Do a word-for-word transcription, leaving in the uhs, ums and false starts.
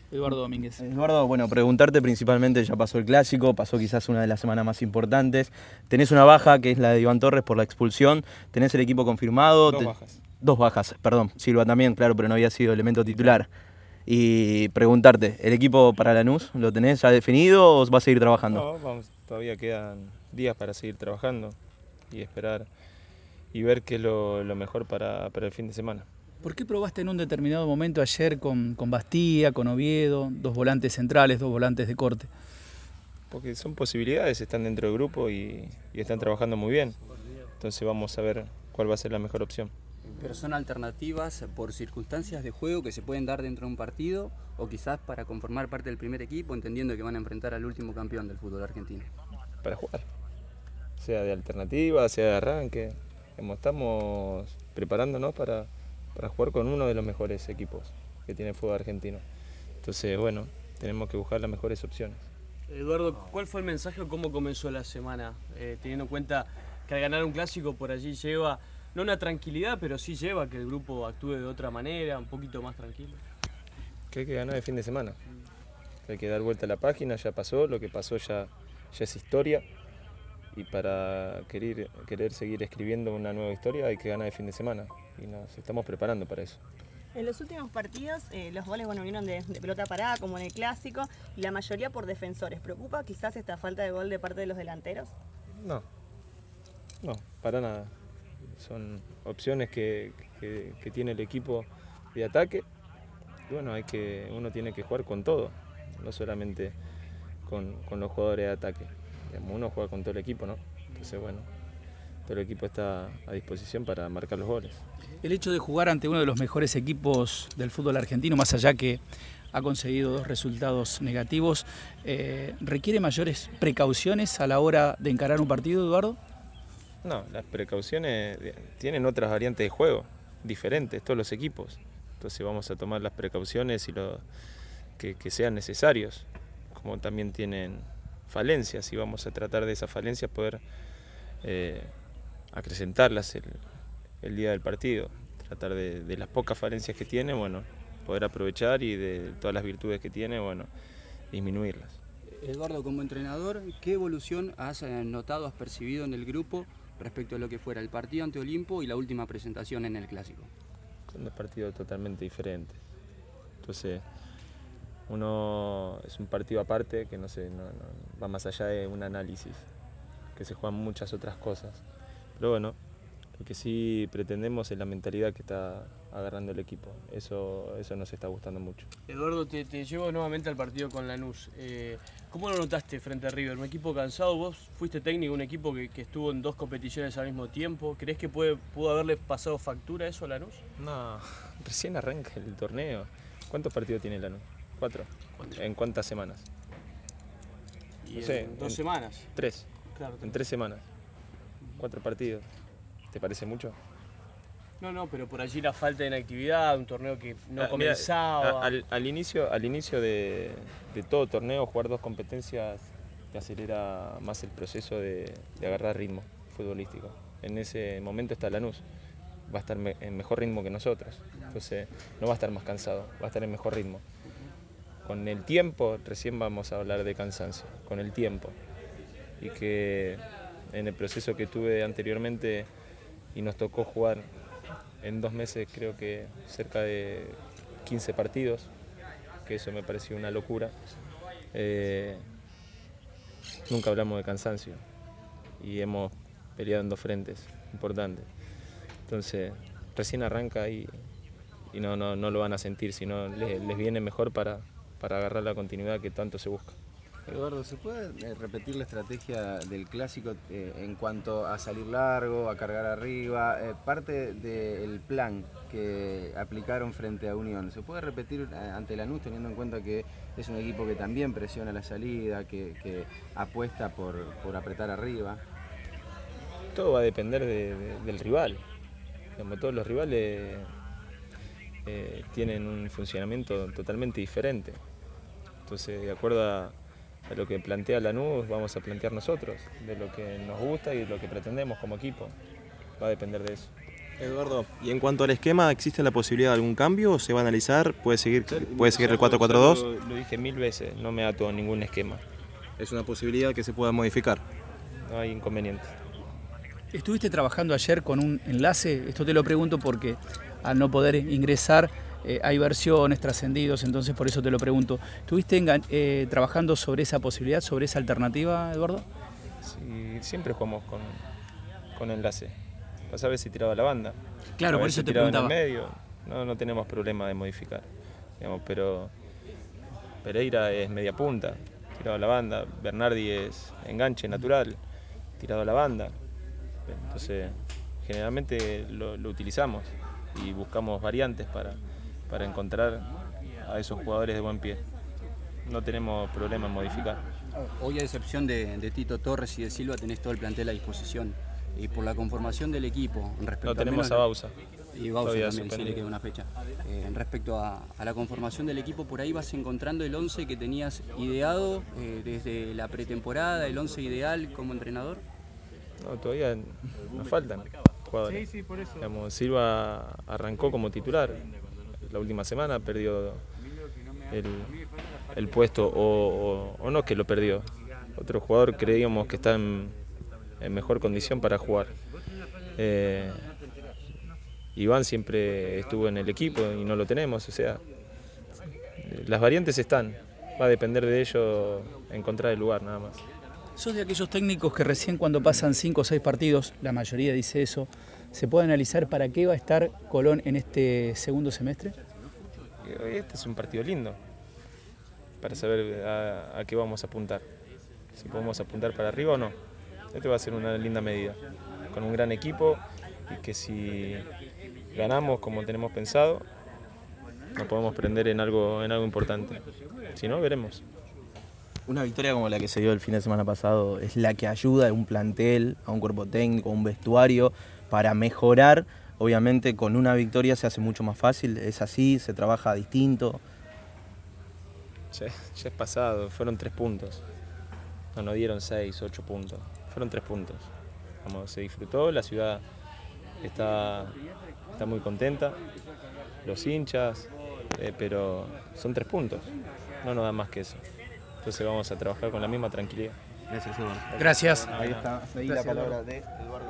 Eduardo Domínguez. Eduardo, bueno, preguntarte principalmente, ya pasó el Clásico, pasó quizás una de las semanas más importantes. Tenés una baja, que es la de Iván Torres por la expulsión. Tenés el equipo confirmado. Dos Te... bajas. Dos bajas, perdón. Silva también, claro, pero no había sido elemento titular. Y preguntarte, ¿el equipo para Lanús lo tenés ya definido o vas a seguir trabajando? No, vamos, todavía quedan días para seguir trabajando y esperar y ver qué es lo, lo mejor para, para el fin de semana. ¿Por qué probaste en un determinado momento ayer con, con Bastía, con Oviedo, dos volantes centrales, dos volantes de corte? Porque son posibilidades, están dentro del grupo y, y están trabajando muy bien. Entonces vamos a ver cuál va a ser la mejor opción. Pero son alternativas por circunstancias de juego que se pueden dar dentro de un partido o quizás para conformar parte del primer equipo, entendiendo que van a enfrentar al último campeón del fútbol argentino. Para jugar, sea de alternativa, sea de arranque. Estamos preparándonos para, para jugar con uno de los mejores equipos que tiene el fútbol argentino. Entonces, bueno, tenemos que buscar las mejores opciones. Eduardo, ¿cuál fue el mensaje o cómo comenzó la semana? Eh, teniendo en cuenta que al ganar un clásico por allí lleva, no una tranquilidad, pero sí lleva a que el grupo actúe de otra manera, un poquito más tranquilo. Que hay que ganar el fin de semana. Hay que dar vuelta a la página, ya pasó, lo que pasó ya, ya es historia. Y para querer, querer seguir escribiendo una nueva historia hay que ganar el fin de semana. Y nos estamos preparando para eso. En los últimos partidos eh, los goles bueno, vinieron de, de pelota parada, como en el Clásico, y la mayoría por defensores. ¿Preocupa quizás esta falta de gol de parte de los delanteros? No, no, para nada. Son opciones que, que, que tiene el equipo de ataque. Y bueno, hay que, uno tiene que jugar con todo, no solamente con, con los jugadores de ataque. Digamos, uno juega con todo el equipo, ¿no? Entonces, bueno, todo el equipo está a disposición para marcar los goles. El hecho de jugar ante uno de los mejores equipos del fútbol argentino, más allá que ha conseguido dos resultados negativos, eh, ¿requiere mayores precauciones a la hora de encarar un partido, Eduardo? No, las precauciones tienen otras variantes de juego, diferentes, todos los equipos. Entonces vamos a tomar las precauciones y lo que, que sean necesarios, como también tienen falencias, y vamos a tratar de esas falencias poder eh, acrecentarlas el, el día del partido, tratar de, de las pocas falencias que tiene, bueno, poder aprovechar, y de todas las virtudes que tiene, bueno, disminuirlas. Eduardo, como entrenador, ¿qué evolución has notado, has percibido en el grupo respecto a lo que fuera el partido ante Olimpo y la última presentación en el Clásico? Son dos partidos totalmente diferentes. Entonces, uno es un partido aparte que no sé, no, no, va más allá de un análisis, que se juegan muchas otras cosas. Pero bueno, lo que sí pretendemos es la mentalidad que está agarrando el equipo. Eso, eso nos está gustando mucho. Eduardo, te, te llevo nuevamente al partido con Lanús. Eh, ¿Cómo lo notaste frente a River? ¿Un equipo cansado? Vos fuiste técnico, un equipo que, que estuvo en dos competiciones al mismo tiempo. ¿Crees que puede, pudo haberle pasado factura eso a Lanús? No, recién arranca el torneo. ¿Cuántos partidos tiene Lanús? ¿Cuatro? ¿Cuánto? ¿En cuántas semanas? Y No en sé, dos en semanas. Tres. Claro, En tres semanas. Cuatro partidos. ¿Te parece mucho? No, no, pero por allí la falta de inactividad, un torneo que no Ah, comenzaba. mira, a- al, al inicio, al inicio de, de todo torneo, jugar dos competencias te acelera más el proceso de, de agarrar ritmo futbolístico. En ese momento está Lanús, va a estar me- en mejor ritmo que nosotros, entonces no va a estar más cansado, va a estar en mejor ritmo. Con el tiempo, recién vamos a hablar de cansancio, con el tiempo. Y que en el proceso que tuve anteriormente y nos tocó jugar en dos meses, creo que cerca de quince partidos, que eso me pareció una locura. Eh, nunca hablamos de cansancio y hemos peleado en dos frentes importantes. Entonces, recién arranca y, y no, no, no lo van a sentir, sino les, les viene mejor para, para agarrar la continuidad que tanto se busca. Eduardo, ¿se puede eh, repetir la estrategia del Clásico eh, en cuanto a salir largo, a cargar arriba? Eh, parte del plan que aplicaron frente a Unión, ¿se puede repetir eh, ante Lanús, teniendo en cuenta que es un equipo que también presiona la salida, que, que apuesta por, por apretar arriba? Todo va a depender de, de, del rival. Como todos los rivales eh, tienen un funcionamiento totalmente diferente. Entonces, de acuerdo a a lo que plantea Lanús, vamos a plantear nosotros, de lo que nos gusta y de lo que pretendemos como equipo. Va a depender de eso. Eduardo, y en cuanto al esquema, ¿existe la posibilidad de algún cambio o se va a analizar? ¿Puede seguir, puede seguir el cuatro cuatro dos? Lo, lo dije mil veces, no me ato a ningún esquema. Es una posibilidad que se pueda modificar. No hay inconveniente. ¿Estuviste trabajando ayer con un enlace? Esto te lo pregunto porque al no poder ingresar eh, hay versiones, trascendidos, entonces por eso te lo pregunto. ¿Estuviste eh, trabajando sobre esa posibilidad, sobre esa alternativa, Eduardo? Sí, siempre jugamos con, con enlace. Vas a ver si tiraba la banda. Claro, por eso te preguntaba. En el medio, no, no tenemos problema de modificar. Digamos, pero Pereira es media punta, tirado a la banda. Bernardi es enganche natural, tirado a la banda. Entonces, generalmente lo, lo utilizamos y buscamos variantes para, para encontrar a esos jugadores de buen pie. No tenemos problema en modificar. Hoy, a excepción de, de Tito Torres y de Silva, tenés todo el plantel a disposición. Y por la conformación del equipo, respecto no tenemos a Bausa. Y Bausa también, sí le queda una fecha. Eh, respecto a, a la conformación del equipo, por ahí vas encontrando el once que tenías ideado eh, desde la pretemporada, el once ideal como entrenador. No, todavía nos faltan jugadores. Sí, sí, por eso. Digamos, Silva arrancó como titular la última semana, perdió el, el puesto, o, o, o no que lo perdió. Otro jugador creíamos que está en, en mejor condición para jugar. Eh, Iván siempre estuvo en el equipo y no lo tenemos, o sea, las variantes están, va a depender de ellos encontrar el lugar nada más. ¿Sos de aquellos técnicos que recién cuando pasan cinco o seis partidos, la mayoría dice eso, se puede analizar para qué va a estar Colón en este segundo semestre? Este es un partido lindo, para saber a, a qué vamos a apuntar, si podemos apuntar para arriba o no. Este va a ser una linda medida, con un gran equipo y que si ganamos como tenemos pensado, nos podemos prender en algo, en algo importante. Si no, veremos. Una victoria como la que se dio el fin de semana pasado es la que ayuda a un plantel, a un cuerpo técnico, a un vestuario para mejorar. Obviamente con una victoria se hace mucho más fácil, es así, se trabaja distinto. Ya, ya es pasado, fueron tres puntos. No nos dieron seis, ocho puntos, fueron tres puntos. Vamos, se disfrutó, la ciudad está, está muy contenta, los hinchas, eh, pero son tres puntos, no nos da más que eso. Entonces vamos a trabajar con la misma tranquilidad. Gracias, Eduardo. Gracias. Ahí está, ahí la palabra de Eduardo.